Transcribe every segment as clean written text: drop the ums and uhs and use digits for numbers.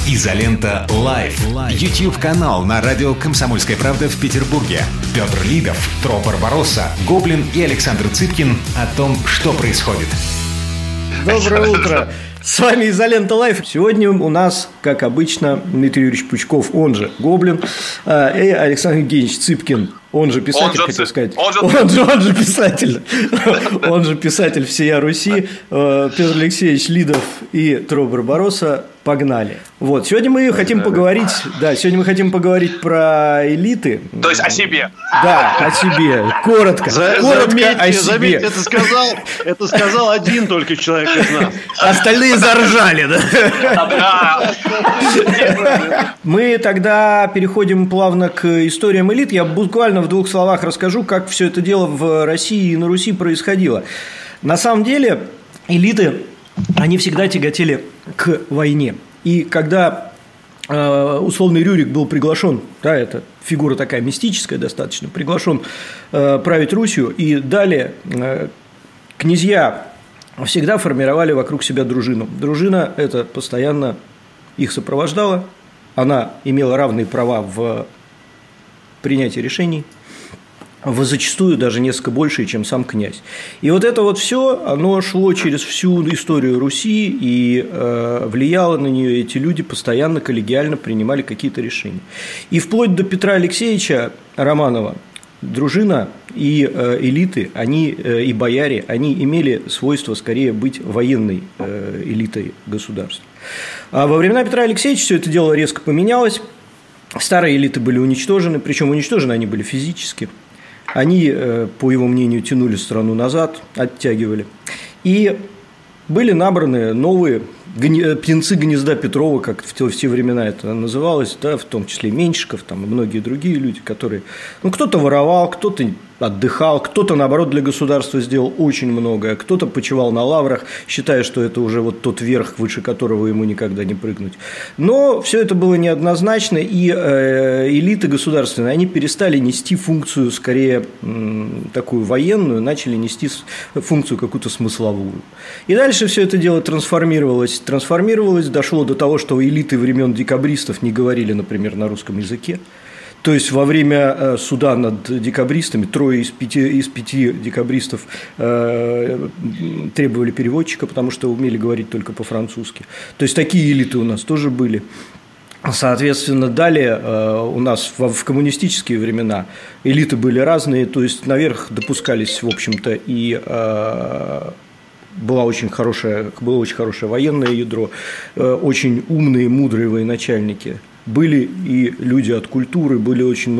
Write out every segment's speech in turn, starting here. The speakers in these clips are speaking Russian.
Изолента Лайф. YouTube-канал на радио «Комсомольская правда» в Петербурге. Петр Лидов, Тро Барбаросса, Гоблин и Александр Цыпкин о том, что происходит. Доброе утро! С вами Изолента Лайф. Сегодня у нас, как обычно, Дмитрий Юрьевич Пучков, он же Гоблин, и Александр Евгеньевич Цыпкин, он же писатель, хотел сказать. Он же писатель. Он же писатель всея Руси. Петр Алексеевич Лидов и Тро Барбаросса. Погнали. Вот. Сегодня мы хотим поговорить. Да, сегодня мы хотим поговорить про элиты. То есть о себе. Да, о себе. Коротко. Коротко о себе. Заметьте, это сказал один только человек из нас. Остальные заржали, да? Мы тогда переходим плавно к историям элит. Я буквально в двух словах расскажу, как все это дело в России и на Руси происходило. На самом деле, элиты, они всегда тяготели к войне. И когда условный Рюрик был приглашен, да, это фигура такая мистическая достаточно, приглашен править Русью, и далее князья всегда формировали вокруг себя дружину. Дружина это постоянно их сопровождала, она имела равные права в принятии решений, зачастую даже несколько больше, чем сам князь. И вот это вот все, оно шло через всю историю Руси, и влияло на нее. Эти люди постоянно коллегиально принимали какие-то решения. И вплоть до Петра Алексеевича Романова дружина и элиты, они, и бояре, они имели свойство скорее быть военной элитой государства. А во времена Петра Алексеевича все это дело резко поменялось. Старые элиты были уничтожены, причем уничтожены они были физически. Они, по его мнению, тянули страну назад, оттягивали. И были набраны новые птенцы гнезда Петрова, как в те времена это называлось, да, в том числе Меньшиков там, и многие другие люди, которые… кто-то воровал, кто-то отдыхал, кто-то, наоборот, для государства сделал очень многое, кто-то почивал на лаврах, считая, что это уже вот тот верх, выше которого ему никогда не прыгнуть. Но все это было неоднозначно, и элиты государственные, они перестали нести функцию, скорее, такую военную, начали нести функцию какую-то смысловую. И дальше все это дело трансформировалось, дошло до того, что элиты времен декабристов не говорили, например, на русском языке. То есть во время суда над декабристами 3 из 5 декабристов требовали переводчика, потому что умели говорить только по-французски. То есть такие элиты у нас тоже были. Соответственно, далее у нас в коммунистические времена элиты были разные, то есть наверх допускались, в общем-то, и было очень хорошее военное ядро, очень умные, мудрые военачальники. Были и люди от культуры, было очень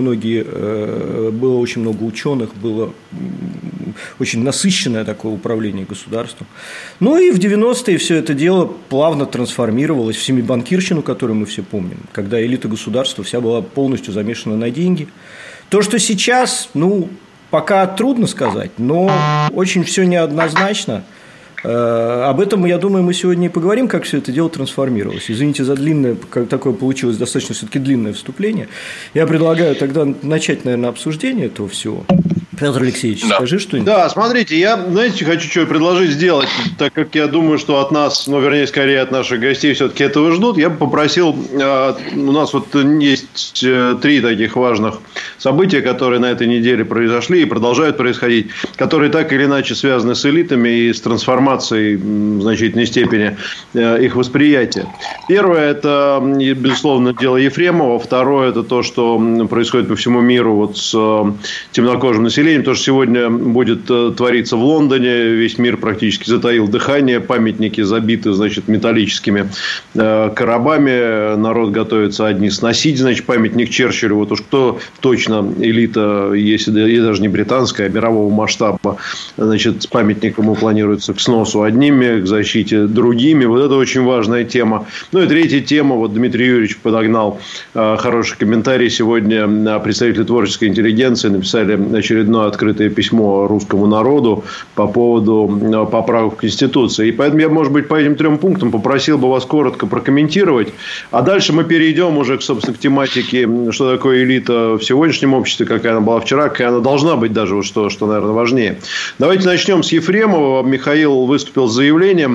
много ученых, было очень насыщенное такое управление государством. Ну и в 90-е все это дело плавно трансформировалось в семибанкирщину, которую мы все помним, когда элита государства вся была полностью замешана на деньги. То, что сейчас, пока трудно сказать, но очень все неоднозначно. Об этом, я думаю, мы сегодня и поговорим, как все это дело трансформировалось. Извините за длинное, такое получилось достаточно все-таки длинное вступление. Я предлагаю тогда начать, наверное, обсуждение этого всего. Петр Алексеевич, скажи что-нибудь. Да, смотрите, я, хочу что предложить сделать, так как я думаю, что от нас, вернее, скорее от наших гостей все-таки этого ждут. Я бы попросил, у нас вот есть 3 таких важных события, которые на этой неделе произошли и продолжают происходить, которые так или иначе связаны с элитами и с трансформацией в значительной степени их восприятия. Первое – это, безусловно, дело Ефремова. Второе – это то, что происходит по всему миру вот с темнокожим населением. То, что сегодня будет твориться в Лондоне, весь мир практически затаил дыхание, памятники забиты, металлическими коробами, народ готовится одни сносить, памятник Черчиллю, вот уж кто точно элита, если и даже не британская, а мирового масштаба, с памятником планируется к сносу одними, к защите другими, вот это очень важная тема. Ну и третья тема, вот Дмитрий Юрьевич подогнал хороший комментарий сегодня, представители творческой интеллигенции написали очередное открытое письмо русскому народу по поводу поправок в Конституции. И поэтому я, может быть, по этим 3 пунктам попросил бы вас коротко прокомментировать. А дальше мы перейдем уже, собственно, к тематике, что такое элита в сегодняшнем обществе, какая она была вчера, какая она должна быть даже, вот что, наверное, важнее. Давайте начнем с Ефремова. Михаил выступил с заявлением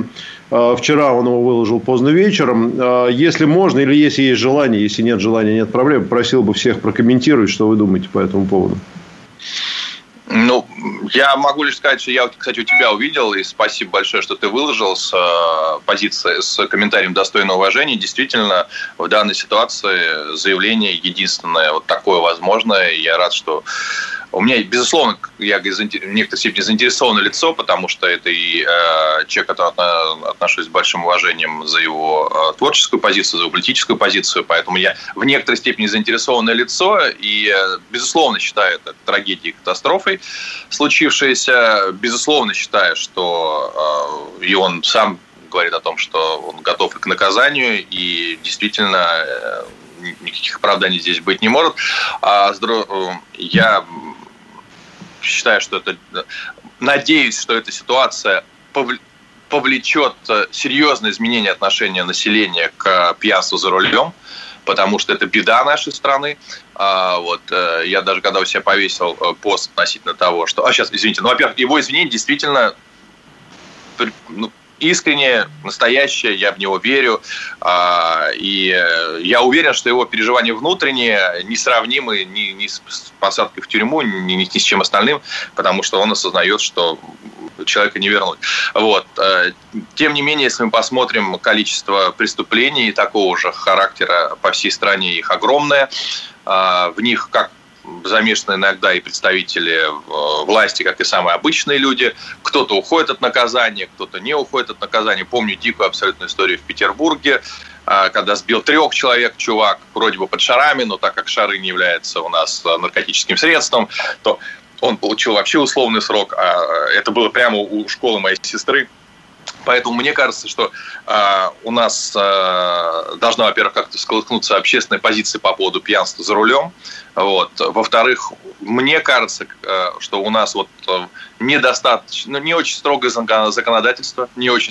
Вчера он его выложил поздно вечером. Если можно или если есть желание, если нет желания, нет проблем, просил бы всех прокомментировать, что вы думаете по этому поводу. Ну, я могу лишь сказать, что я, кстати, у тебя увидел, и спасибо большое, что ты выложил с позиции, с комментарием достойного уважения. Действительно, в данной ситуации заявление единственное вот такое возможное. И я рад, что у меня, безусловно, я в некоторой степени заинтересованное лицо, потому что это и человек, к которому отношусь с большим уважением за его творческую позицию, за его политическую позицию, поэтому я в некоторой степени заинтересованное лицо и, безусловно, считаю это трагедией, катастрофой случившееся. Безусловно, считаю, что и он сам говорит о том, что он готов и к наказанию, и действительно никаких оправданий здесь быть не может. Я считаю, что это... Надеюсь, что эта ситуация повлечет серьезное изменение отношения населения к пьянству за рулем, потому что это беда нашей страны. Вот, я даже когда у себя повесил пост относительно того, что... сейчас, извините, во-первых, его извинение действительно... искреннее, настоящее, я в него верю. И я уверен, что его переживания внутренние несравнимы ни с посадкой в тюрьму, ни с чем остальным, потому что он осознает, что человека не вернуть. Вот. Тем не менее, если мы посмотрим количество преступлений такого же характера по всей стране, их огромное. В них как замешаны иногда и представители власти, как и самые обычные люди. Кто-то уходит от наказания, кто-то не уходит от наказания. Помню дикую абсолютную историю в Петербурге, когда сбил 3 человек чувак, вроде бы под шарами, но так как шары не являются у нас наркотическим средством, то он получил вообще условный срок. Это было прямо у школы моей сестры. Поэтому мне кажется, что у нас должна, во-первых, как-то сколыхнуться общественная позиция по поводу пьянства за рулем. Вот. Во-вторых, мне кажется, что у нас вот недостаточно, не очень строгое законодательство,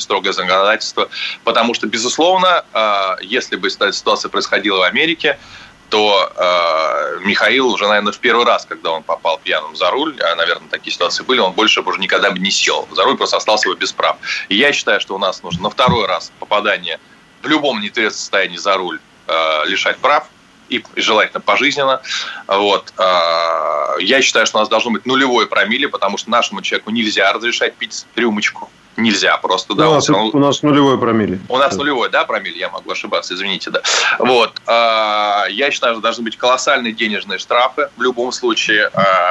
потому что, безусловно, если бы эта ситуация происходила в Америке, то Михаил уже, наверное, в первый раз, когда он попал пьяным за руль, наверное, такие ситуации были, он больше уже никогда бы не сел за руль, просто остался бы без прав. И я считаю, что у нас нужно на второй раз попадание в любом нетрезвом состоянии за руль лишать прав, и желательно пожизненно. Вот. Я считаю, что у нас должно быть 0 промилле, потому что нашему человеку нельзя разрешать пить рюмочку. Нельзя просто, да. У нас 0 промилле. У нас 0, да, промилле? Я могу ошибаться, извините, да. Вот. Я считаю, что должны быть колоссальные денежные штрафы в любом случае.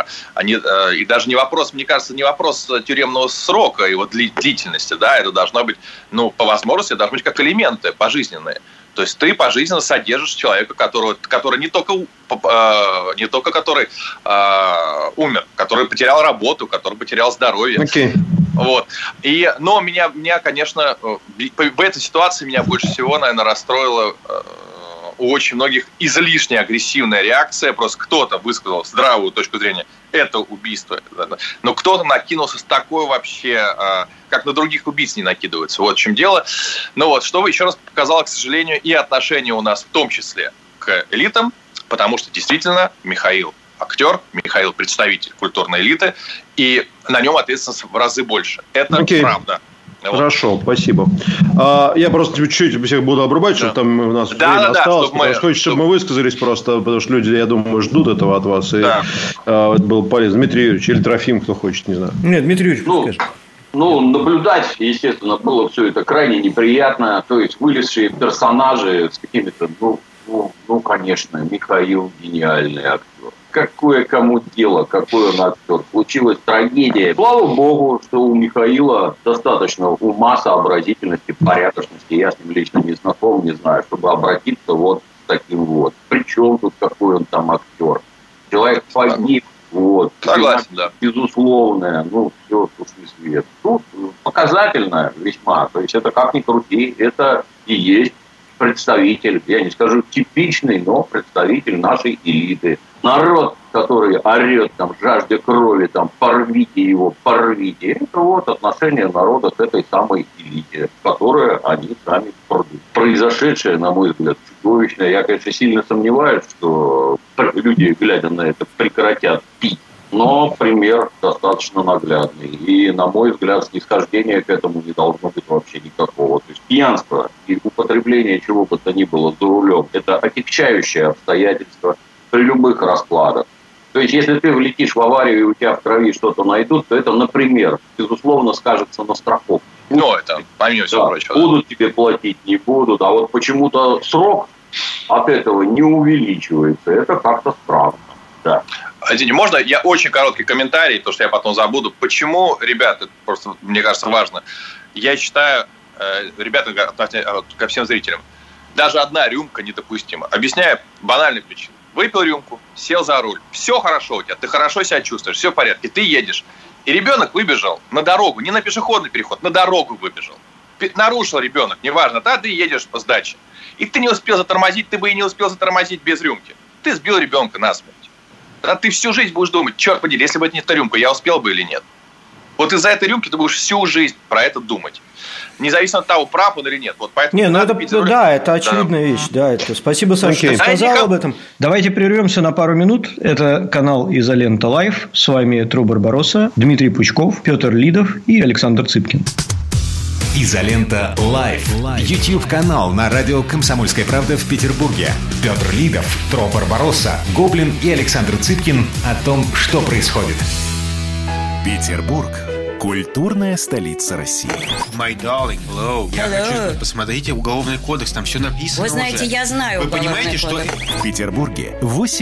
И даже не вопрос, мне кажется, не вопрос тюремного срока, его длительности, да, это должно быть, по возможности, должны быть как элементы пожизненные. То есть ты пожизненно содержишь человека, который не только который умер, который потерял работу, который потерял здоровье. Okay. Вот. Но меня, конечно, в этой ситуации меня больше всего, наверное, расстроила у очень многих излишне агрессивная реакция. Просто кто-то высказал здравую точку зрения, это убийство. Но кто-то накинулся с такой вообще, как на других убийц не накидываются. Вот в чем дело. Что еще раз показало, к сожалению, и отношение у нас в том числе к элитам, потому что действительно Михаил актер, Михаил представитель культурной элиты, и на нем ответственность в разы больше. Это правда. Хорошо, спасибо. Я просто чуть-чуть всех буду обрубать, чтобы там у нас время осталось. Хочется, чтобы мы высказались просто, потому что люди, я думаю, ждут этого от вас. И это было полезно. Дмитрий Юрьевич или Трофим, кто хочет, не знаю. Нет, Дмитрий Юрьевич, скажи. Наблюдать, естественно, было все это крайне неприятно. То есть вылезшие персонажи с какими-то, конечно, Михаил гениальный актер. Какое кому дело, какой он актер. Случилась трагедия. Слава богу, что у Михаила достаточно ума, сообразительности, порядочности. Я с ним лично не знаком, не знаю, чтобы обратиться вот с таким вот. Причем тут какой он там актер. Человек погиб. Вот. Согласен, да. Безусловное, все, сушный свет. Тут показательно весьма. То есть это как ни крути, это и есть представитель, я не скажу типичный, но представитель нашей элиты. Народ, который орет, жажде крови, порвите его, порвите. Это вот отношение народа к этой самой элите, которую они сами продают. Произошедшее, на мой взгляд, чудовищное. Я, конечно, сильно сомневаюсь, что люди, глядя на это, прекратят пить. но пример достаточно наглядный. И, на мой взгляд, снисхождения к этому не должно быть вообще никакого. То есть пьянство и употребление чего бы то ни было за рулем – это отягчающее обстоятельство при любых раскладах. То есть, если ты влетишь в аварию и у тебя в крови что-то найдут, то это, например, безусловно, скажется на страховке. Ну, это помимо всего прочего. Будут тебе платить, не будут, а вот почему-то срок от этого не увеличивается. Это как-то странно. Да. Извините, можно я очень короткий комментарий, потому что я потом забуду. Почему, ребята, просто мне кажется важно, я считаю, ребята, ко всем зрителям, даже одна рюмка недопустима. Объясняю банальную причину. Выпил рюмку, сел за руль, все хорошо у тебя, ты хорошо себя чувствуешь, все в порядке, ты едешь. И ребенок выбежал на дорогу, не на пешеходный переход, на дорогу выбежал. Нарушил ребенок, неважно, да, ты едешь по сдаче. И ты не успел затормозить, ты бы и не успел затормозить без рюмки. Ты сбил ребенка насмерть. Да ты всю жизнь будешь думать, черт подери, если бы это не эта рюмка, я успел бы или нет. Вот из-за этой рюмки ты будешь всю жизнь про это думать. Независимо от того, прав он или нет. Вот поэтому это очевидная вещь. Да, это. Спасибо, Саша, что сказал об этом. Давайте прервемся на пару минут. Это канал «Изолента Лайв». С вами Тро Барбаросса, Дмитрий Пучков, Петр Лидов и Александр Цыпкин. «Изолента Лайв». YouTube-канал на радио «Комсомольская правда» в Петербурге. Петр Лидов, Тро Барбаросса, Гоблин и Александр Цыпкин о том, что происходит. Петербург – культурная столица России. My darling, hello. Я хочу, посмотрите Уголовный кодекс, там все написано. Вы знаете, уже. Я знаю Вы понимаете, кодекс. что... В Петербурге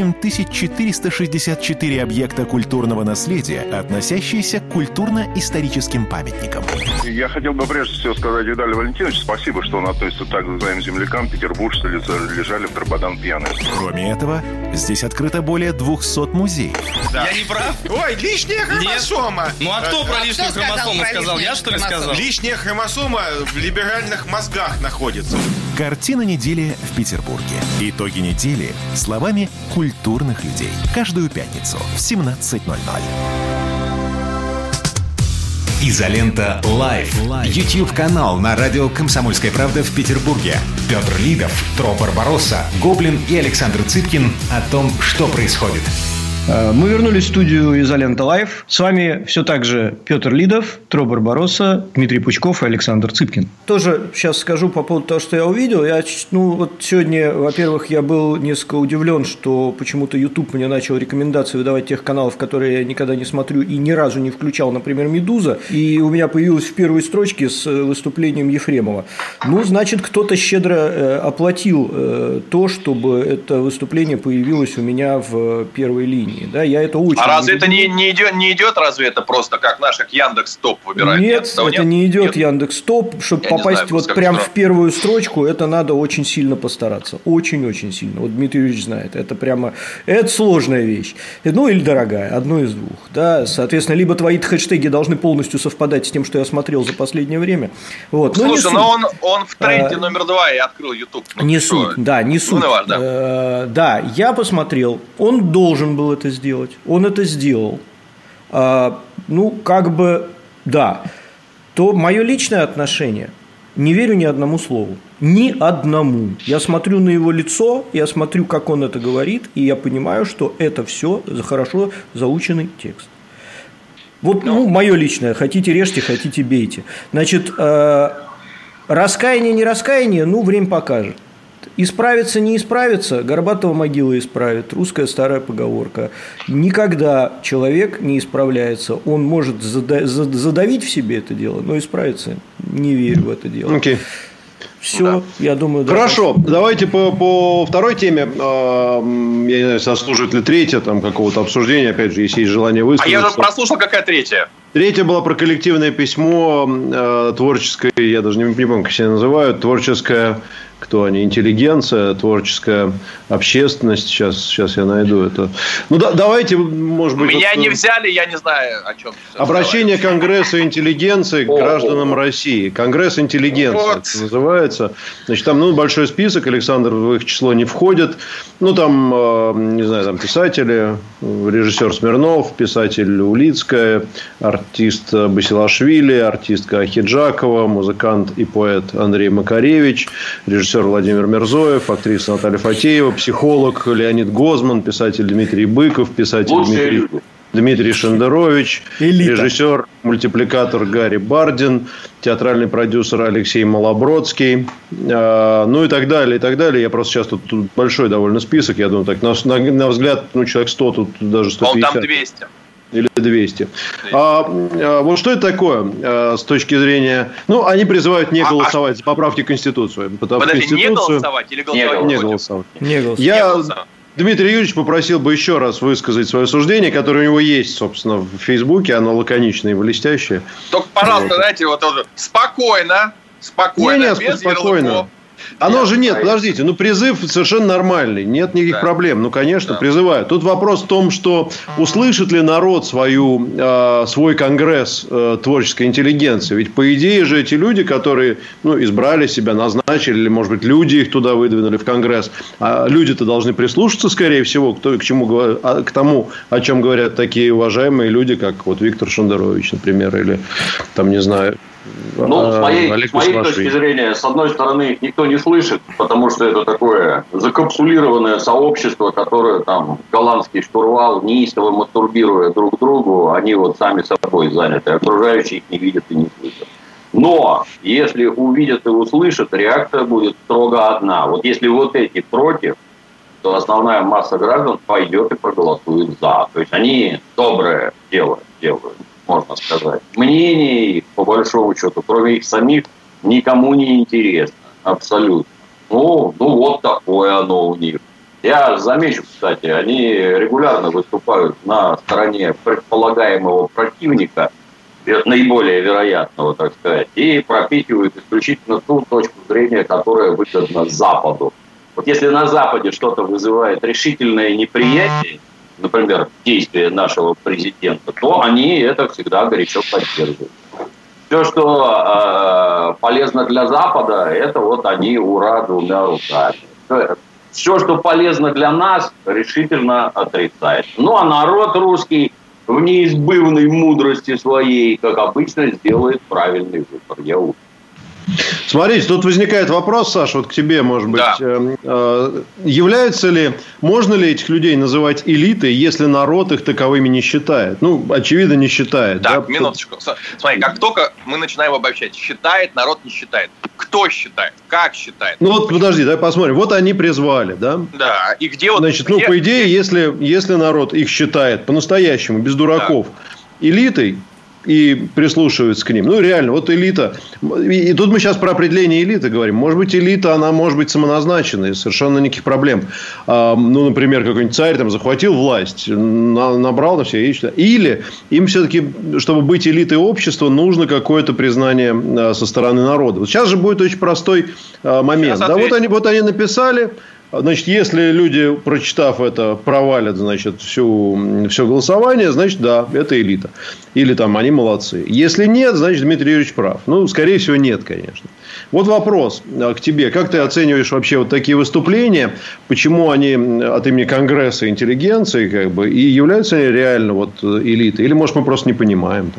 8464 объекта культурного наследия, относящиеся к культурно-историческим памятникам. Я хотел бы прежде всего сказать Виталию Валентиновичу спасибо, что он относится так к своим землякам. Петербуржцы лежали в Карбадан пьяные. Кроме этого, здесь открыто более 200 музеев. Да. Я не прав? Ой, лишняя хромосома. Нет. Ну а кто про лишнюю хромосому сказал? Я что ли сказал? Лишняя хромосома в либеральных мозгах находится. Картина недели в Петербурге. Итоги недели словами культурных людей. Каждую пятницу в 17:00. «Изолента Лайв». YouTube-канал на радио «Комсомольская правда» в Петербурге. Петр Лидов, Тро Барбаросса, Гоблин и Александр Цыпкин о том, что происходит. Мы вернулись в студию «Изолента Лайв». С вами все так же Петр Лидов, Тро Барбаросса, Дмитрий Пучков и Александр Цыпкин. Тоже сейчас скажу по поводу того, что я увидел. Вот сегодня, во-первых, я был несколько удивлен, что почему-то YouTube мне начал рекомендации выдавать тех каналов, которые я никогда не смотрю и ни разу не включал, например, «Медуза». И у меня появилось в первой строчке с выступлением Ефремова. Ну, значит, кто-то щедро оплатил то, чтобы это выступление появилось у меня в первой линии. Да, я это очень разве это не идет, разве это просто как Яндекс.Топ выбирает? Нет, это не идет Яндекс.Топ. Чтобы попасть вот прям в первую строчку, это надо очень сильно постараться. Очень-очень сильно. Вот Дмитрий Ильич знает. Это прямо... Это сложная вещь. Ну, или дорогая. Одно из двух. Да? Соответственно, либо твои хэштеги должны полностью совпадать с тем, что я смотрел за последнее время. Вот. Слушай, но он в тренде номер 2 и открыл YouTube. Не суть. Да, не суть. Да, я посмотрел. Он должен был это сделать. Он это сделал. Да. То мое личное отношение, не верю ни одному слову. Ни одному. Я смотрю на его лицо, я смотрю, как он это говорит, и я понимаю, что это все хорошо заученный текст. Вот, мое личное. Хотите режьте, хотите бейте. Значит, раскаяние, не раскаяние, время покажет. Исправиться, не исправиться, Горбатова могила исправит. Русская старая поговорка. Никогда человек не исправляется. Он может задавить в себе это дело, но исправиться не верю в это дело. Окей. Все, да. Я думаю... Хорошо, давайте по второй теме. Я не знаю, заслужит ли третья там какого-то обсуждения. Опять же, если есть желание высказаться. А я же прослушал, какая третья? Третья была про коллективное письмо творческое, я даже не помню, как себя называют, творческое... Кто они? Интеллигенция, творческая общественность. Сейчас я найду это. Давайте, может быть... Меня не взяли, я не знаю, о чем. Обращение Конгресса интеллигенции к гражданам России. Конгресс интеллигенции это называется. Значит, там большой список. Александр в их число не входит. Не знаю, там писатели. Режиссер Смирнов, писатель Улицкая, артист Басилашвили, артистка Ахиджакова, музыкант и поэт Андрей Макаревич, режиссер Владимир Мерзоев, актриса Наталья Фатеева, психолог Леонид Гозман, писатель Дмитрий Быков, писатель Дмитрий Дмитрий Шендерович, режиссер, мультипликатор Гарри Бардин, театральный продюсер Алексей Малобродский, ну и так далее, и так далее. Я просто сейчас тут большой довольно список, я думаю, так на взгляд, человек 100, тут даже 150. Там 200. Или 200. Вот что это такое с точки зрения... Ну, они призывают не голосовать за поправки в Конституцию. Подожди, не голосовать или голосовать? Не голосовать. Я... Дмитрий Юрьевич попросил бы еще раз высказать свое суждение, которое у него есть, собственно, в Фейсбуке. Оно лаконичное и блестящее. Только, пожалуйста, знаете, спокойно, без ярлыков. Оно же нет, подождите, призыв совершенно нормальный, нет никаких проблем, конечно, призывают. Тут вопрос в том, что услышит ли народ свой конгресс творческой интеллигенции. Ведь, по идее же, эти люди, которые избрали себя, назначили, или, может быть, люди их туда выдвинули в конгресс, люди-то должны прислушаться, скорее всего, к тому, о чем говорят такие уважаемые люди, как вот Виктор Шендерович, например, или, там, не знаю... С моей точки зрения, с одной стороны, их никто не слышит, потому что это такое закапсулированное сообщество, которое там голландский штурвал, неистово мастурбируя друг другу, они вот сами собой заняты, окружающие их не видят и не слышат. Но если увидят и услышат, реакция будет строго одна. Вот если вот эти против, то основная масса граждан пойдет и проголосует за. То есть они доброе дело делают, можно сказать. Мнение их, по большому счету, кроме их самих, никому не интересно. Абсолютно. Вот такое оно у них. Я замечу, кстати, они регулярно выступают на стороне предполагаемого противника, наиболее вероятного, так сказать, и пропихивают исключительно ту точку зрения, которая выгодна Западу. Вот если на Западе что-то вызывает решительное неприятие, например, действия нашего президента, то они это всегда горячо поддерживают. Все, что полезно для Запада, это вот они ура двумя руками. Все, что полезно для нас, решительно отрицает. А народ русский в неизбывной мудрости своей, как обычно, сделает правильный выбор. Я уверен. Смотрите, тут возникает вопрос, Саша, вот к тебе, может быть. Да. Можно ли этих людей называть элитой, если народ их таковыми не считает? Очевидно, не считает. Так, да? Минуточку. Смотри, как только мы начинаем обобщать, считает, народ не считает. Кто считает? Как считает? Подожди, давай посмотрим. Вот они призвали, да? Да. И где вот... Значит, по идее, если народ их считает по-настоящему, без дураков, элитой, и прислушиваются к ним. Реально, вот элита. И тут мы сейчас про определение элиты говорим. Может быть, элита, она может быть самоназначенной, совершенно никаких проблем. Например, какой-нибудь царь там захватил власть, набрал на все яичко. Или им все-таки, чтобы быть элитой общества, нужно какое-то признание со стороны народа. Вот сейчас же будет очень простой момент. Да, вот они написали. Значит, если люди, прочитав это, провалят, все голосование, значит, да, это элита. Или там они молодцы. Если нет, значит, Дмитрий Юрьевич прав. Скорее всего, нет, конечно. Вот вопрос к тебе. Как ты оцениваешь вообще вот такие выступления? Почему они от имени Конгресса интеллигенции, и являются они реально элитой? Или, может, мы просто не понимаем?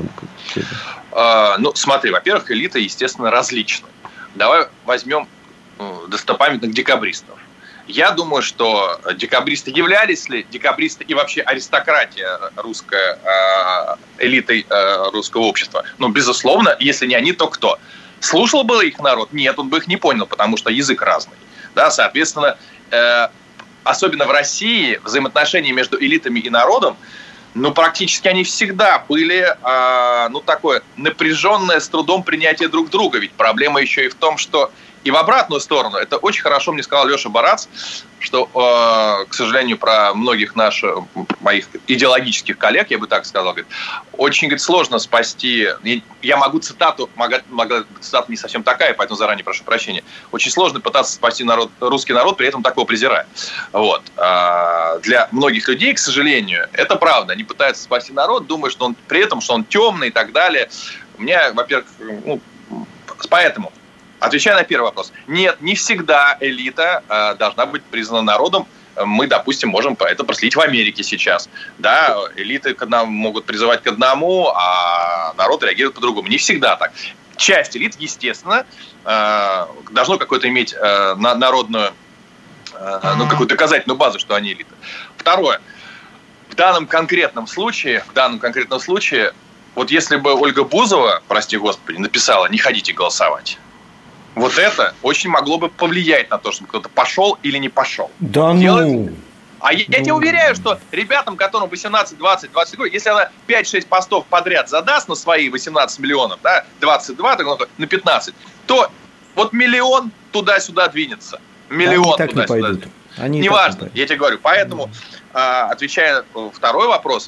Смотри, во-первых, элита, естественно, различна. Давай возьмем достопамятных декабристов. Я думаю, что являлись ли декабристы и вообще аристократия русская элитой русского общества? Безусловно, если не они, то кто? Слушал бы их народ? Нет, он бы их не понял, потому что язык разный. Да, соответственно, особенно в России взаимоотношения между элитами и народом, практически они всегда были, такое напряженное с трудом принятие друг друга. Ведь проблема еще и в том, что и в обратную сторону, это очень хорошо мне сказал Леша Барац, что, к сожалению, про многих моих идеологических коллег, я бы так сказал, говорит, очень, сложно спасти, я могу цитата не совсем такая, поэтому заранее прошу прощения, очень сложно пытаться спасти русский народ, при этом такого презирая. Вот. Для многих людей, к сожалению, это правда, они пытаются спасти народ, думая, что он при этом, что он темный и так далее. У меня, во-первых, поэтому... Отвечая на первый вопрос. Нет, не всегда элита должна быть признана народом. Мы, допустим, можем это проследить в Америке сейчас. Да, элиты могут призывать к одному, а народ реагирует по-другому. Не всегда так. Часть элит, естественно, должно какое-то иметь народную, какую-то доказательную базу, что они элита. данном конкретном случае, вот если бы Ольга Бузова, прости господи, написала «не ходите голосовать», вот это очень могло бы повлиять на то, чтобы кто-то пошел или не пошел. Да ну... А я тебе уверяю, что ребятам, которым 18, 20, 20 год, если она 5-6 постов подряд задаст на свои 18 миллионов, да, 22 на 15, то вот миллион туда-сюда двинется. Миллион туда-сюда. Неважно, я тебе говорю. Поэтому, отвечая на второй вопрос,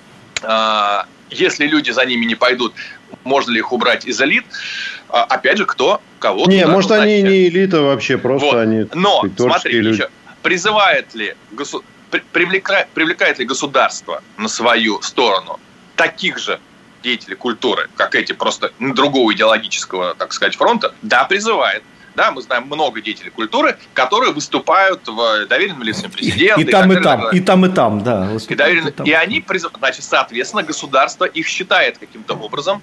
если люди за ними не пойдут, можно ли их убрать из элит? Опять же, кого-то... Не, может, они не элита вообще, просто вот. Они... Но, смотри, еще, привлекает ли государство на свою сторону таких же деятелей культуры, как эти, просто другого идеологического, так сказать, фронта? Да, призывает. Да, мы знаем много деятелей культуры, которые выступают в доверенном лице президента. И там, да. И они призывают, значит, соответственно, государство их считает каким-то образом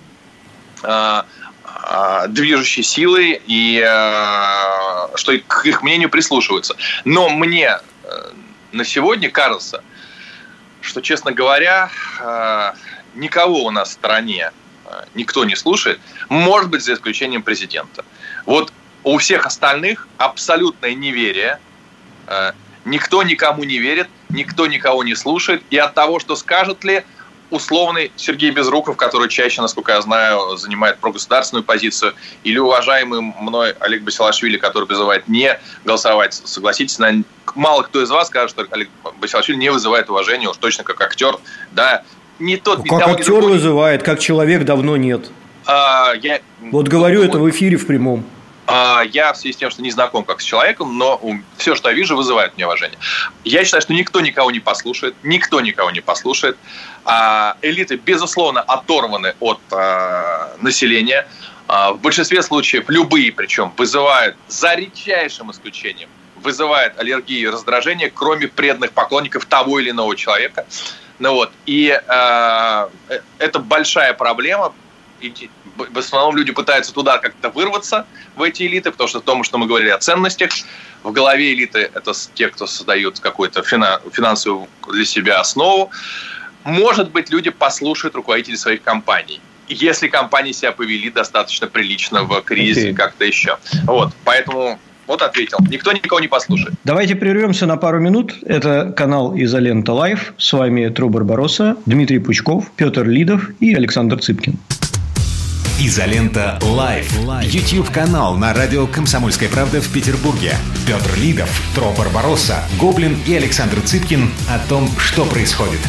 движущей силой, и что к их мнению прислушиваются. Но мне на сегодня кажется, что, честно говоря, никого у нас в стране никто не слушает, может быть, за исключением президента. Вот у всех остальных абсолютное неверие, никто никому не верит, никто никого не слушает, и от того, что скажет ли условный Сергей Безруков, который чаще, насколько я знаю, занимает прогосударственную позицию, или уважаемый мной Олег Басилашвили, который призывает не голосовать, согласитесь, мало кто из вас скажет, что Олег Басилашвили не вызывает уважения, уж точно как актер, да, не тот, как того, актер вызывает, как человек давно нет. Вот говорю это в эфире в прямом. Я в связи с тем, что не знаком как с человеком, но все, что я вижу, вызывает мне уважение. Я считаю, что никто никого не послушает. Элиты, безусловно, оторваны от населения. В большинстве случаев любые, причем, вызывают, за редчайшим исключением, вызывают аллергию и раздражение, кроме преданных поклонников того или иного человека. И это большая проблема. И в основном люди пытаются туда как-то вырваться, в эти элиты, потому что мы говорили о ценностях. В голове элиты это те, кто создают какую-то финансовую для себя основу. Может быть, люди послушают руководителей своих компаний, если компании себя повели достаточно прилично в кризисе, как-то еще. Поэтому... Вот ответил. Никто никого не послушает. Давайте прервемся на пару минут. Это канал «Изолента Лайв». С вами Тро Барбаросса, Дмитрий Пучков, Петр Лидов и Александр Цыпкин. «Изолента Лайв». YouTube-канал на радио «Комсомольская правда» в Петербурге. Петр Лидов, Тро Барбаросса, Гоблин и Александр Цыпкин о том, что происходит.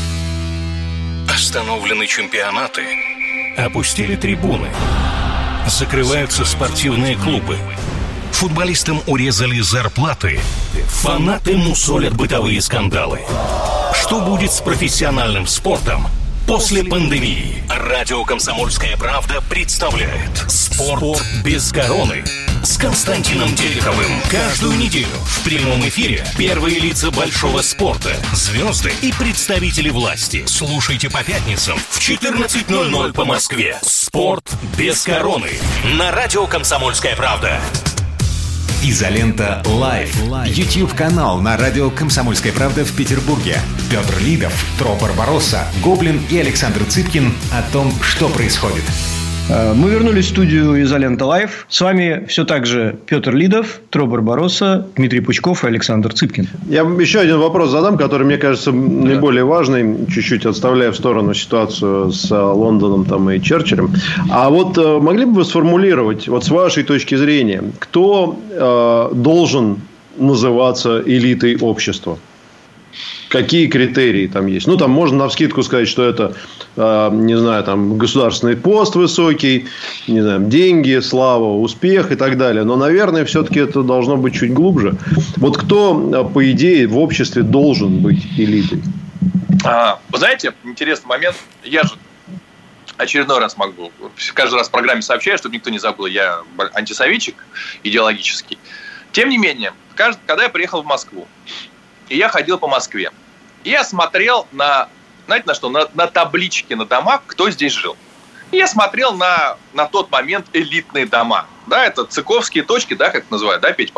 Остановлены чемпионаты. Опустили трибуны. Закрываются спортивные клубы. Футболистам урезали зарплаты. Фанаты мусолят бытовые скандалы. Что будет с профессиональным спортом после пандемии? Радио «Комсомольская правда» представляет «Спорт без короны» с Константином Тереховым. Каждую неделю в прямом эфире первые лица большого спорта, звезды и представители власти. Слушайте по пятницам в 14:00 по Москве. «Спорт без короны» на радио «Комсомольская правда». «Изолента Лайв». YouTube-канал на радио «Комсомольская правда» в Петербурге. Петр Лидов, Тро Барбаросса, Гоблин и Александр Цыпкин о том, что происходит. Мы вернулись в студию «Изолента Лайв». С вами все так же Петр Лидов, Тро Барбаросса, Дмитрий Пучков и Александр Цыпкин. Я еще один вопрос задам, который, мне кажется, наиболее важный, чуть-чуть отставляя в сторону ситуацию с Лондоном и Черчиллем. А вот могли бы вы сформулировать, вот с вашей точки зрения, кто должен называться элитой общества? Какие критерии там есть? Там можно навскидку сказать, что это, не знаю, государственный пост высокий, не знаю, деньги, слава, успех и так далее. Но, наверное, все-таки это должно быть чуть глубже. Вот кто, по идее, в обществе должен быть элитой? Вы знаете, интересный момент. Я же очередной раз могу, каждый раз в программе сообщаю, чтобы никто не забыл, я антисоветчик идеологический. Тем не менее, когда я приехал в Москву, и я ходил по Москве. И я смотрел знаете на что? На таблички на домах, кто здесь жил. И я смотрел на тот момент элитные дома. Да, это цыковские точки, да, как называют, да, Петь, по-моему?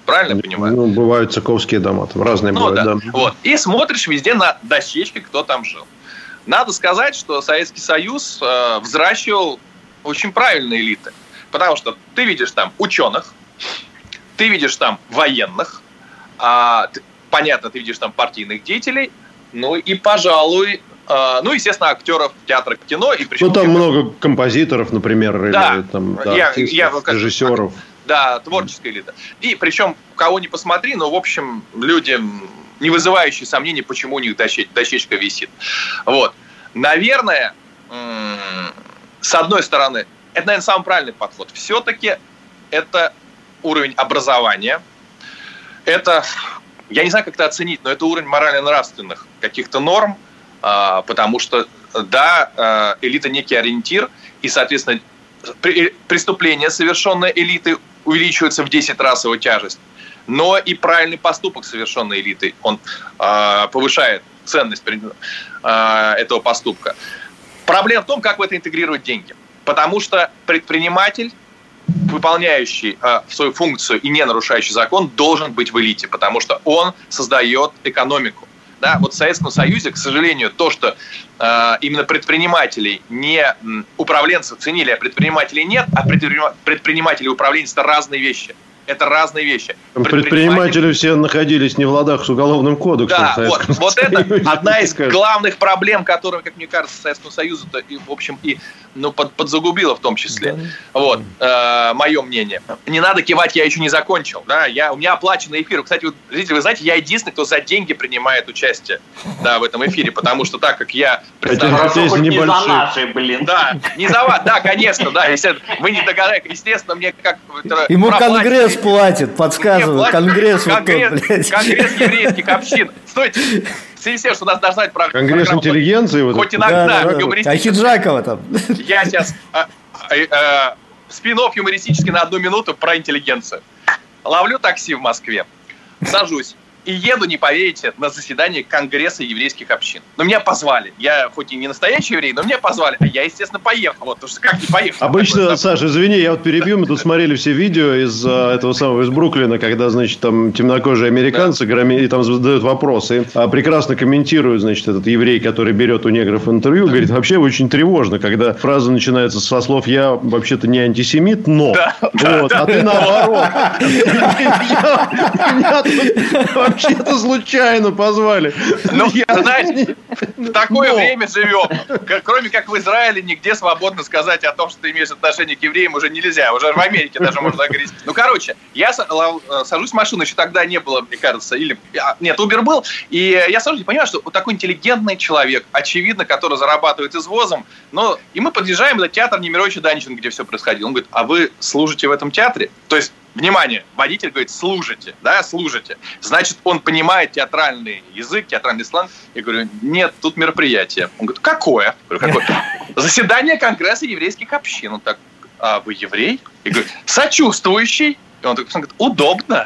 Правильно я понимаю? Ну, бывают цыковские дома, там разные бывают, да. да. Вот. И смотришь везде на дощечке, кто там жил. Надо сказать, что Советский Союз взращивал очень правильные элиты. Потому что ты видишь там ученых, ты видишь там военных, понятно, ты видишь там партийных деятелей, ну и, пожалуй, естественно, актеров театра, кино. И причем там много композиторов, например, да, или там, режиссеров. Да, творческая элита. И причем, кого ни посмотри, в общем, люди, не вызывающие сомнений, почему у них дощечка висит. Вот. Наверное, с одной стороны, это, наверное, самый правильный подход. Все-таки это уровень образования. Это, я не знаю, как это оценить, но это уровень морально-нравственных каких-то норм, потому что, да, элита некий ориентир, и, соответственно, преступления, совершенные элитой, увеличиваются в 10 раз его тяжесть. Но и правильный поступок, совершенный элитой, он повышает ценность этого поступка. Проблема в том, как в это интегрировать деньги. Потому что предприниматель, выполняющий свою функцию и не нарушающий закон, должен быть в элите, потому что он создает экономику. Да, вот в Советском Союзе, к сожалению, то, что именно предпринимателей не управленцев ценили, а предпринимателей нет, а предприниматели и управленцы – это разные вещи. Это разные вещи. Предприниматели все находились не в ладах с Уголовным кодексом. Да, вот это одна из главных проблем, которую, как мне кажется, Советскому Союзу, в общем, и подзагубило в том числе. Да. Вот, мое мнение. Не надо кивать, я еще не закончил. Да? У меня оплаченный эфир. Кстати, зрители, вы знаете, я единственный, кто за деньги принимает участие в этом эфире, потому что так как я представляю... Не за наши, блин. Да, не за вас, да, конечно, да. Вы не догадаетесь, естественно, мне как... Ему Конгресс платит, подсказывает. Конгресс еврейских общин. Стойте. Все, что у нас должна быть Конгресс интеллигенции. Хоть иногда юмористически. Ахиджакова там. Я сейчас спин-офф юмористически на 1 минуту про интеллигенцию. Ловлю такси в Москве, сажусь и еду, не поверите, на заседание Конгресса еврейских общин. Но меня позвали. Я хоть и не настоящий еврей, но меня позвали. А я, естественно, поехал. Вот, потому что как не поехать? Обычно, Саша, извини, я перебью. Мы тут смотрели все видео из этого самого, из Бруклина, когда, значит, там темнокожие американцы и там задают вопросы. Прекрасно комментируют, значит, этот еврей, который берет у негров интервью, говорит, вообще очень тревожно, когда фраза начинается со слов «я вообще-то не антисемит, но...» А ты наоборот. Меня вообще-то случайно позвали. Ну, знаете, в такое время живем. Кроме как в Израиле, нигде свободно сказать о том, что ты имеешь отношение к евреям, уже нельзя. Уже в Америке даже можно говорить. Ну, короче, я сажусь в машину, еще тогда не было, мне кажется, нет, Uber был, и я сажусь и понимаю, что вот такой интеллигентный человек, очевидно, который зарабатывает извозом, и мы подъезжаем на театр Немировича Даниченко, где все происходило. Он говорит, а вы служите в этом театре? То есть, внимание, водитель говорит, служите, да, служите. Значит, он понимает театральный язык, театральный сленг. Я говорю, нет, тут мероприятие. Он говорит, какое? Я говорю, какое? Заседание Конгресса еврейских общин. Он так, а вы еврей? Я говорю, сочувствующий. И он так говорит, удобно.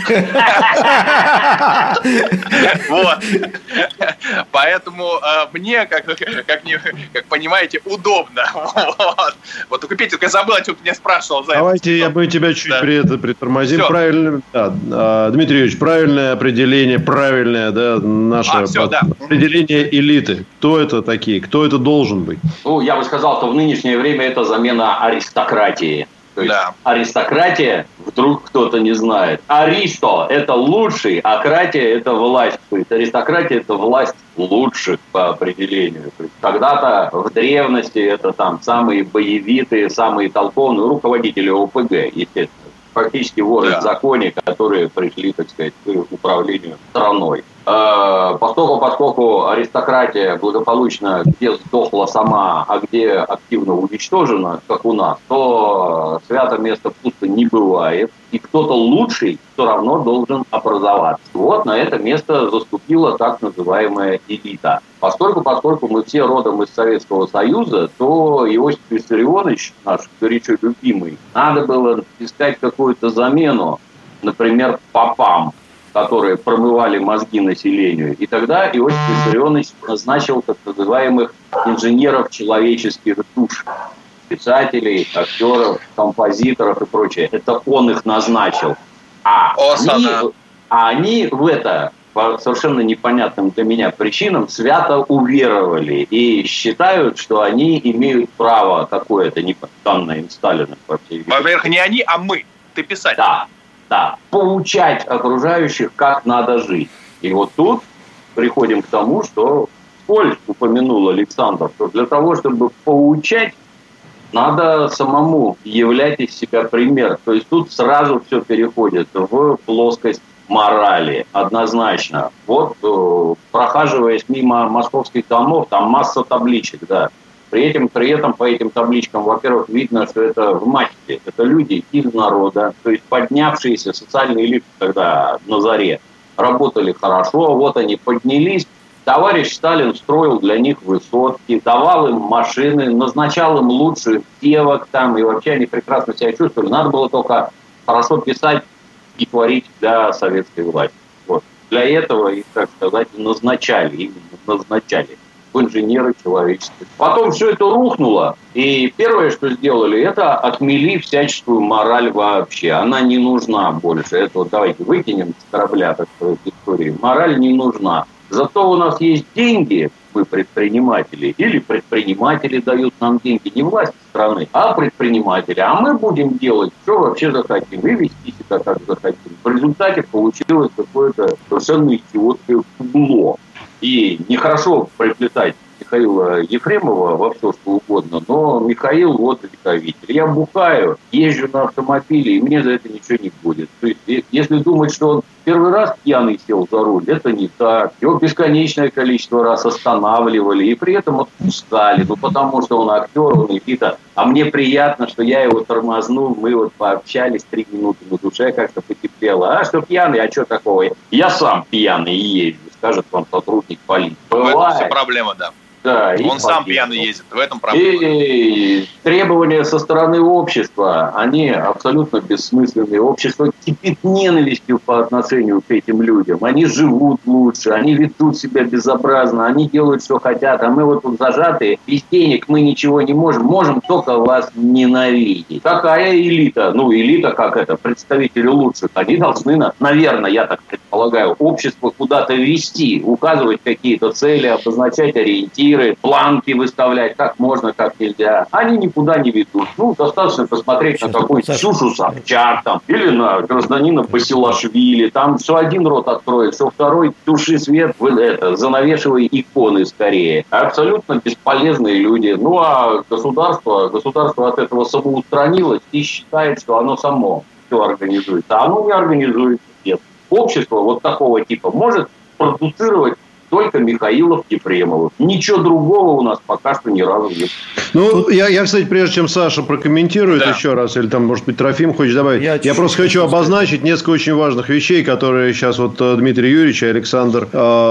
Вот. Поэтому мне, как понимаете, удобно. Вот только Петя, я забыл, о чем ты меня спрашивал. Давайте мы тебя чуть притормозим. Правильно, Дмитрий Юрьевич, правильное определение, наше определение элиты. Кто это такие? Кто это должен быть? Ну, я бы сказал, что в нынешнее время это замена аристократии. То есть аристократия, вдруг кто-то не знает. Аристо – это лучший, акратия – это власть. То есть аристократия – это власть лучших по определению. То есть когда-то в древности это там самые боевитые, самые толковые руководители ОПГ, естественно. Фактически воры в законе, которые пришли, так сказать, к управлению страной. Поскольку аристократия благополучно где сдохла сама, а где активно уничтожена, как у нас, то свято место пусто не бывает. И кто-то лучший все равно должен образоваться. Вот на это место заступила так называемая элита. Поскольку мы все родом из Советского Союза, то Иосиф Виссарионович, наш горячо любимый, надо было искать какую-то замену, например, попам, которые промывали мозги населению. И тогда Иосиф Виссарионович назначил так называемых инженеров человеческих душ. Писателей, актеров, композиторов и прочее. Это он их назначил. Они в это по совершенно непонятным для меня причинам свято уверовали и считают, что они имеют право какое-то, данное им Сталиным, по всей видимости. Во-первых, не они, а мы. Ты писатель. Да. Поучать окружающих, как надо жить. И вот тут приходим к тому, что вскользь упомянул Александр, что для того, чтобы поучать, надо самому являть из себя пример. То есть тут сразу все переходит в плоскость морали, однозначно. Вот, прохаживаясь мимо московских домов, там масса табличек, да. При этом по этим табличкам, во-первых, видно, что это в массе. Это люди из народа, то есть поднявшиеся социальные элиты, когда на заре работали хорошо, вот они поднялись. Товарищ Сталин строил для них высотки, давал им машины, назначал им лучших девок там, и вообще они прекрасно себя чувствовали. Надо было только хорошо писать и творить для советской власти. Вот. Для этого их, так сказать, назначали в инженеры человечества. Потом все это рухнуло, и первое, что сделали, это отмели всяческую мораль вообще. Она не нужна больше. Это вот давайте выкинем с корабля, так сказать, истории. Мораль не нужна. Зато у нас есть деньги, мы предприниматели, или предприниматели дают нам деньги, не власть страны, а предприниматели. А мы будем делать, что вообще захотим, и вести себя как захотим. В результате получилось какое-то совершенно идиотское фудло. И нехорошо приплетать Михаила Ефремова во все, что угодно, но Михаил вот вековитель. Я бухаю, езжу на автомобиле, и мне за это ничего не будет. То есть, если думать, что он первый раз пьяный сел за руль, это не так. Его бесконечное количество раз останавливали и при этом отпускали. Потому что он актер, он элита. А мне приятно, что я его тормознул, мы вот пообщались 3 минуты на душе, как-то потеплело. А что пьяный, а что такого? Я сам пьяный езжу, скажет вам сотрудник полиции. В этом вся проблема, да. Да, он сам пьяный ездит, в этом проблема. И требования со стороны общества, они абсолютно бессмысленные. Общество кипит ненавистью по отношению к этим людям. Они живут лучше, они ведут себя безобразно, они делают, что хотят. А мы вот тут зажатые, без денег мы ничего не можем только вас ненавидеть. Какая элита? Элита как это? Представители лучших. Они должны, наверное, я так предполагаю, общество куда-то вести, указывать какие-то цели, обозначать ориентиры, планки выставлять, как можно, как нельзя. Они никуда не ведут. Достаточно посмотреть на какой-нибудь Ксюшу Собчак там, или на гражданина Басилашвили. Там все один рот откроет, все второй, туши свет, занавешивай иконы скорее. Абсолютно бесполезные люди. А государство от этого самоустранилось и считает, что оно само все организует. А оно не организуется. Нет. Общество вот такого типа может продуцировать только Михаилов, Ефремовых. Ничего другого у нас пока что ни разу нет. Я, кстати, прежде чем Саша прокомментирует еще раз, или там, может быть, Трофим хочет добавить, я просто хочу обозначить несколько очень важных вещей, которые сейчас вот Дмитрий Юрьевич и Александр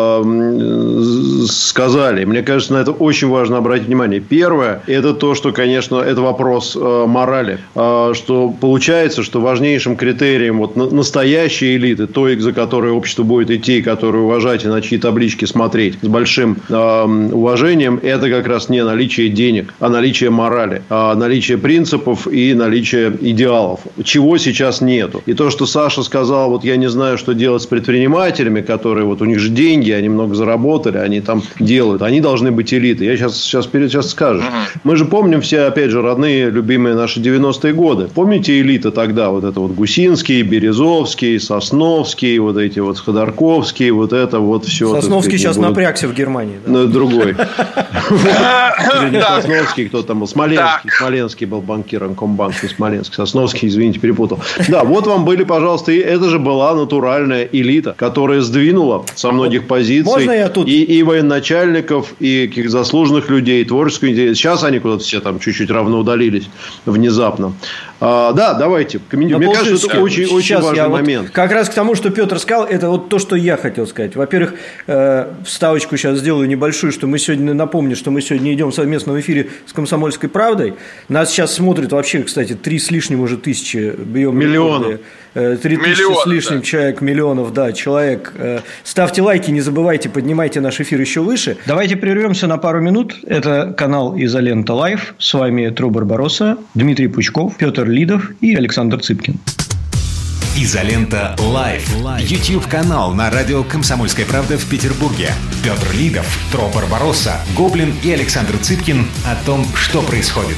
сказали. Мне кажется, на это очень важно обратить внимание. Первое, это то, что, конечно, это вопрос морали. Что получается, что важнейшим критерием вот настоящей элиты, той, за которой общество будет идти, которую уважать и на чьи таблички смотреть с большим уважением, это как раз не наличие денег, а наличие морали, наличие принципов и наличие идеалов, чего сейчас нету. И то, что Саша сказал, вот я не знаю, что делать с предпринимателями, которые вот у них же деньги, они много заработали, они там делают, они должны быть элитой. Я сейчас скажу. Мы же помним все, опять же, родные, любимые наши 90-е годы. Помните элита тогда? Вот это вот Гусинский, Березовский, Сосновский, вот эти вот Ходорковский, вот это вот все. Сосновский сейчас напрягся в Германии. Другой. Не Сосновский, кто там был? Смоленский был банкиром, Комбанк, не Смоленский. Сосновский, извините, перепутал. Да, вот вам были, пожалуйста, это же была натуральная элита, которая сдвинула со многих позиций и военачальников, и каких заслуженных людей, творческую идею. Сейчас они куда-то все там чуть-чуть равноудалились внезапно. Да, давайте. Мне кажется, это очень важный момент. Как раз к тому, что Петр сказал, это вот то, что я хотел сказать. Во-первых, вставочку сейчас сделаю небольшую, что мы сегодня, напомню, что мы сегодня идем в совместном эфире с «Комсомольской правдой». Нас сейчас смотрит вообще, кстати, 3 с лишним уже тысячи. Миллионов. 3000 с лишним человек. Ставьте лайки, не забывайте, поднимайте наш эфир еще выше. Давайте прервемся на пару минут. Это канал «Изолента Лайв». С вами Тро Барбаросса, Дмитрий Пучков, Петр Лидов и Александр Цыпкин. Изолента Лайф. YouTube-канал на радио «Комсомольская правда» в Петербурге. Петр Лидов, Тро Барбаросса, Гоблин и Александр Цыпкин о том, что происходит.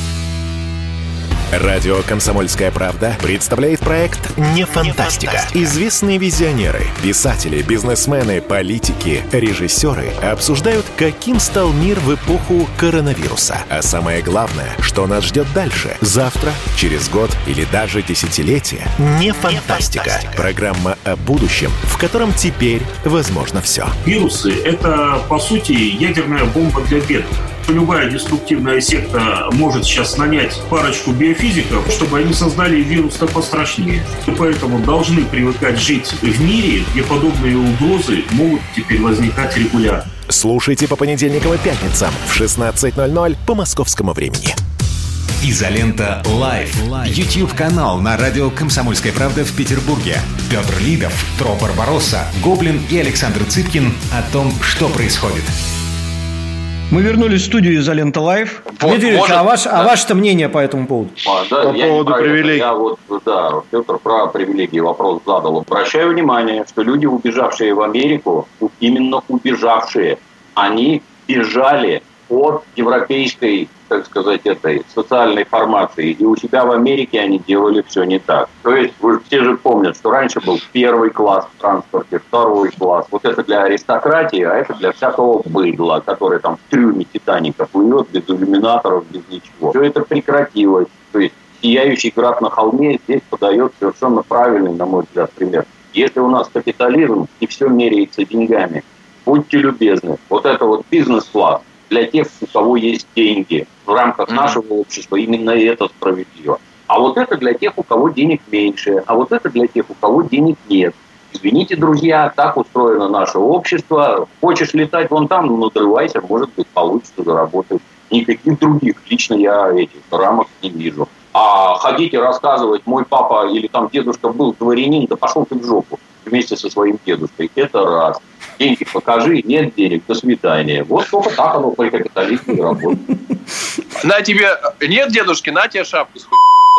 Радио «Комсомольская правда» представляет проект «Не фантастика». Известные визионеры, писатели, бизнесмены, политики, режиссеры обсуждают, каким стал мир в эпоху коронавируса. А самое главное, что нас ждет дальше, завтра, через год или даже десятилетие. «Не фантастика». Программа о будущем, в котором теперь возможно все. Вирусы — это, по сути, ядерная бомба для бедных. Любая деструктивная секта может сейчас нанять парочку биофизиков, чтобы они создали вирус-то пострашнее. И поэтому должны привыкать жить в мире, где подобные угрозы могут теперь возникать регулярно. Слушайте по понедельникам и пятницам в 16:00 по московскому времени. Изолента Лайф. YouTube-канал на радио «Комсомольская правда» в Петербурге. Петр Лидов, Тро Барбаросса, Гоблин и Александр Цыпкин о том, что происходит. Мы вернулись в студию «Изолента Лайф». Дмитрий Юрьевич, а ваше-то мнение по этому поводу? По поводу привилегий. Петр про привилегии вопрос задал. Обращаю внимание, что люди, убежавшие в Америку, именно убежавшие, они бежали от европейской, так сказать, этой социальной формации. И у себя в Америке они делали все не так. То есть, вы все же помнят, что раньше был первый класс в транспорте, второй класс. Вот это для аристократии, а это для всякого быдла, который там в трюме Титаника плывет без иллюминаторов, без ничего. Все это прекратилось. То есть, сияющий град на холме здесь подает совершенно правильный, на мой взгляд, пример. Если у нас капитализм и все меряется деньгами, будьте любезны, вот это вот бизнес-класс, для тех, у кого есть деньги в рамках нашего общества, именно это справедливо. А вот это для тех, у кого денег меньше, а вот это для тех, у кого денег нет. Извините, друзья, так устроено наше общество. Хочешь летать вон там, надрывайся, может быть, получится заработать. Никаких других лично я этих рамок не вижу. А ходите рассказывать, мой папа или там дедушка был дворянин, да пошел ты в жопу вместе со своим дедушкой. Это раз. Деньги покажи, нет денег, до свидания. Вот только так оно при капитализме работает. На тебе нет дедушки, на тебе шапку с хуй.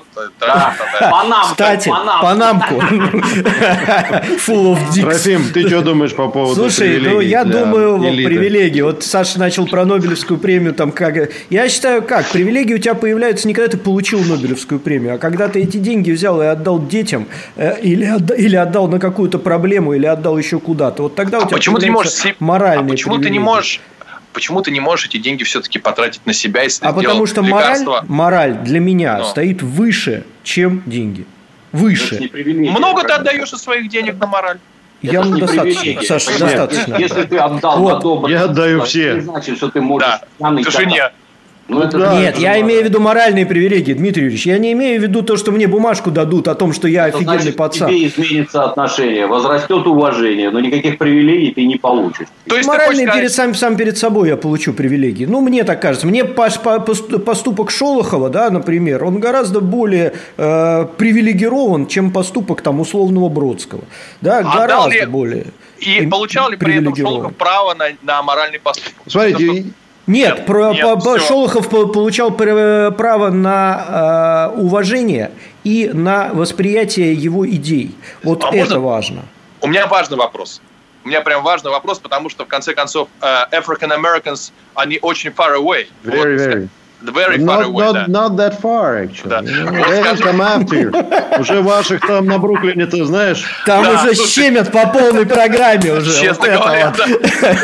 Кстати, панамку. Full of dicks. Трофим, ты что думаешь по поводу привилегий? Слушай, я думаю, привилегии. Вот Саша начал про Нобелевскую премию. Я считаю, привилегии у тебя появляются не когда ты получил Нобелевскую премию, а когда ты эти деньги взял и отдал детям, или отдал на какую-то проблему, или отдал еще куда-то. Вот тогда у тебя появляются моральные привилегии. Почему ты не можешь эти деньги все-таки потратить на себя и сделать потому что мораль для меня стоит выше, чем деньги. Выше. Много ты отдаешь из своих денег на мораль? Я достаточно, Саша, достаточно. Если ты отдал на доброе, я отдаю все. Это значит, что ты можешь... Ты жене. Нет, я имею в виду моральные привилегии, Дмитрий Юрьевич. Я не имею в виду то, что мне бумажку дадут о том, что я офигенный пацан. Тебе изменится отношение, возрастет уважение, но никаких привилегий ты не получишь. То есть моральные сам перед собой я получу привилегии. Мне так кажется. Мне поступок Шолохова, да, например, он гораздо более привилегирован, чем поступок там условного Бродского. Да, гораздо более. И получал ли при этом Шолохов право на моральный поступок? Смотрите, Нет, Шолохов получал право на уважение и на восприятие его идей. Вот это важно. У меня важный вопрос. У меня прям важный вопрос, потому что, в конце концов, African Americans, они очень far away. Very far away, not that far, actually. Да. They come after you. Уже ваших там на Бруклине, ты знаешь. Там уже щемят по полной программе уже. Честно говоря, да.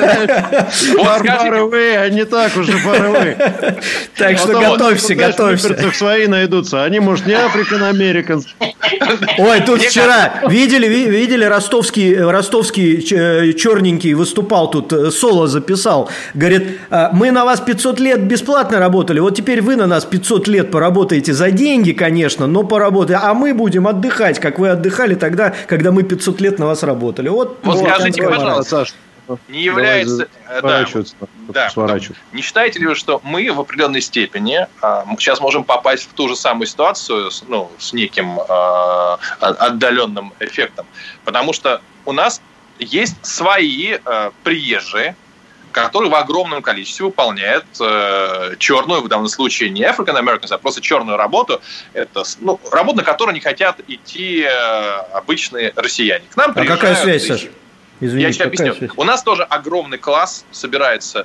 Far away, а не так уже far away. Так что готовься. Свои найдутся. Они, может, не African Americans. Ой, тут вчера видели ростовский черненький выступал тут, соло записал. Говорит, мы на вас 500 лет бесплатно работали. Вот теперь вы на нас 500 лет поработаете за деньги, конечно, но поработаете. А мы будем отдыхать, как вы отдыхали тогда, когда мы 500 лет на вас работали. Вот скажите, пожалуйста, не является... Не считаете ли вы, что мы в определенной степени сейчас можем попасть в ту же самую ситуацию с неким отдаленным эффектом? Потому что у нас есть свои приезжие, который в огромном количестве выполняет черную, в данном случае не African Americans, а просто черную работу. Это работу, на которую не хотят идти обычные россияне. К нам приезжают... какая связь, Саша? Извините, я тебе объясню. Связь? У нас тоже огромный класс собирается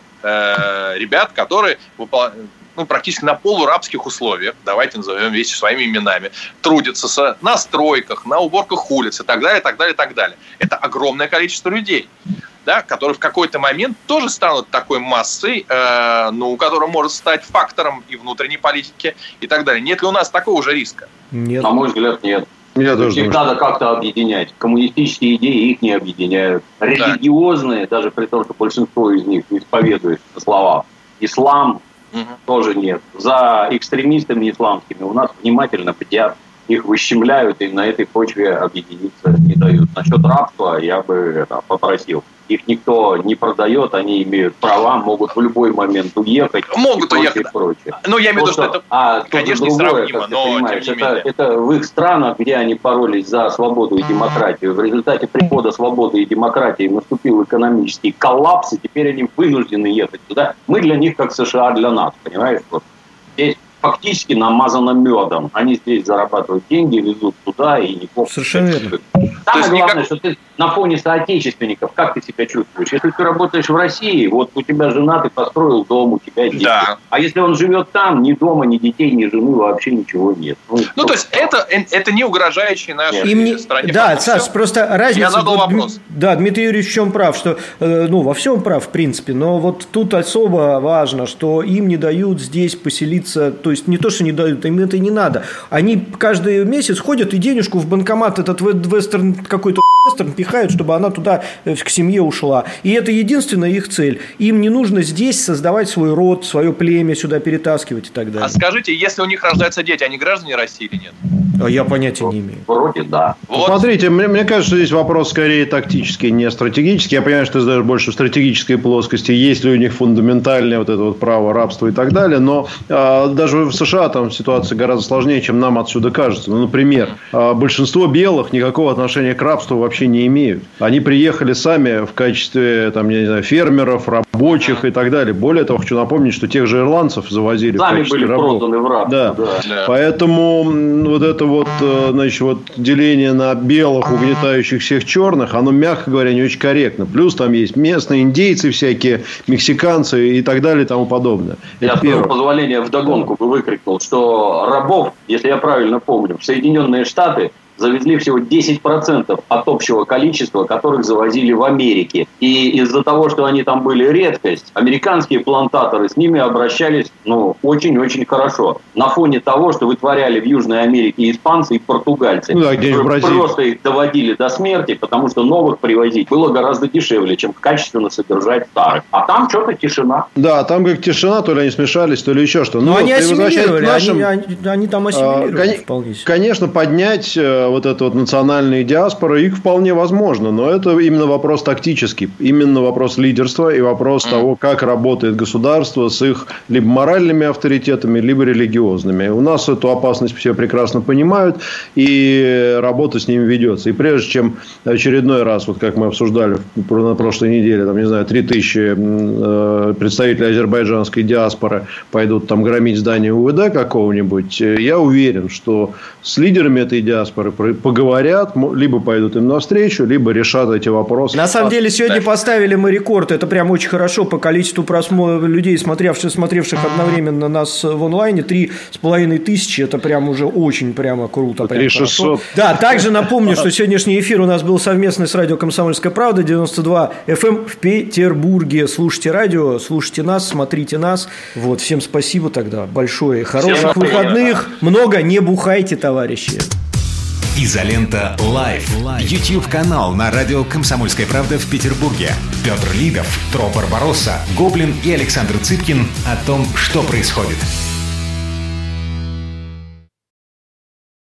ребят, которые практически на полурабских условиях, давайте назовем вещи своими именами, трудятся на стройках, на уборках улиц и так далее, так далее, так далее. Это огромное количество людей, да, которые в какой-то момент тоже станут такой массой, которая может стать фактором и внутренней политики и так далее. Нет ли у нас такого же риска? Нет. На мой взгляд, нет. Их надо как-то объединять. Коммунистические идеи их не объединяют. Религиозные, даже при том, что большинство из них исповедует на словах ислам, тоже нет. За экстремистами исламскими у нас внимательно бдят, их выщемляют и на этой почве объединиться не дают. Насчет рабства я бы попросил. Их никто не продает, они имеют права, могут в любой момент уехать. Могут уехать. Но я имею в виду, что это, конечно, несравнимо, но тем не менее. Это в их странах, где они боролись за свободу и демократию. В результате прихода свободы и демократии наступил экономический коллапс, и теперь они вынуждены ехать туда. Мы для них как США для нас, понимаешь? Вот здесь фактически намазано медом. Они здесь зарабатывают деньги, везут туда и неплохо. Совершенно верно. Самое главное, что ты на фоне соотечественников, как ты себя чувствуешь? Если ты работаешь в России, вот у тебя жена, ты построил дом, у тебя дети. Да. А если он живет там, ни дома, ни детей, ни жены, вообще ничего нет. То есть это не угрожающий нашей стране. Да, Саш, просто разница... Я задал вопрос. Да, Дмитрий Юрьевич в чем прав, что, во всем прав, в принципе, но вот тут особо важно, что им не дают здесь поселиться, то есть не то, что не дают, им это не надо. Они каждый месяц ходят и денежку в банкомат этот вестерн какой-то пихают, чтобы она туда к семье ушла. И это единственная их цель. Им не нужно здесь создавать свой род, свое племя сюда перетаскивать и так далее. А скажите, если у них рождаются дети, они граждане России или нет? А я понятия не имею. Вроде да. Вот. Смотрите, мне кажется, что здесь вопрос скорее тактический, не стратегический. Я понимаю, что ты задаешь больше в стратегической плоскости. Есть ли у них фундаментальное вот это вот право рабства и так далее. Но даже в США там ситуация гораздо сложнее, чем нам отсюда кажется. Например, большинство белых никакого отношения к рабству вообще не имеют. Они приехали сами в качестве фермеров, рабочих и так далее. Более того, хочу напомнить, что тех же ирландцев завозили сами в качестве были рабов. проданы в рабство. Да. Поэтому вот это деление на белых, угнетающих всех черных, оно, мягко говоря, не очень корректно. Плюс там есть местные индейцы всякие, мексиканцы и так далее и тому подобное. Я, с твоего позволения, вдогонку бы выкрикнул, что рабов, если я правильно помню, в Соединенные Штаты завезли всего 10% от общего количества, которых завозили в Америке. И из-за того, что они там были редкость, американские плантаторы с ними обращались очень-очень хорошо. На фоне того, что вытворяли в Южной Америке испанцы и португальцы. Просто их доводили до смерти, потому что новых привозить было гораздо дешевле, чем качественно содержать старых. А там что-то тишина. Да, там как тишина, то ли они смешались, то ли еще что. Но они ассимилировали, они там ассимилировали вполне. Конечно, поднять вот эту вот национальные диаспоры, их вполне возможно, но это именно вопрос тактический, именно вопрос лидерства и вопрос того, как работает государство с их либо моральными авторитетами, либо религиозными. У нас эту опасность все прекрасно понимают, и работа с ними ведется. И прежде чем очередной раз, вот как мы обсуждали на прошлой неделе, 3000 представителей азербайджанской диаспоры пойдут там громить здание УВД какого-нибудь, я уверен, что с лидерами этой диаспоры поговорят, либо пойдут им навстречу, либо решат эти вопросы. На самом деле, сегодня поставили мы рекорд. Это прям очень хорошо по количеству людей, смотревших одновременно нас в онлайне. 3500. Это прям уже очень прямо круто. 3600. Да, также напомню, что сегодняшний эфир у нас был совместный с радио «Комсомольская правда», 92 FM в Петербурге. Слушайте радио, слушайте нас, смотрите нас. Вот, всем спасибо тогда большое. Хороших выходных. Много не бухайте, товарищи. Изолента Лайф. YouTube-канал на радио «Комсомольская правда» в Петербурге. Петр Лидов, Тро Барбаросса, Гоблин и Александр Цыпкин о том, что происходит.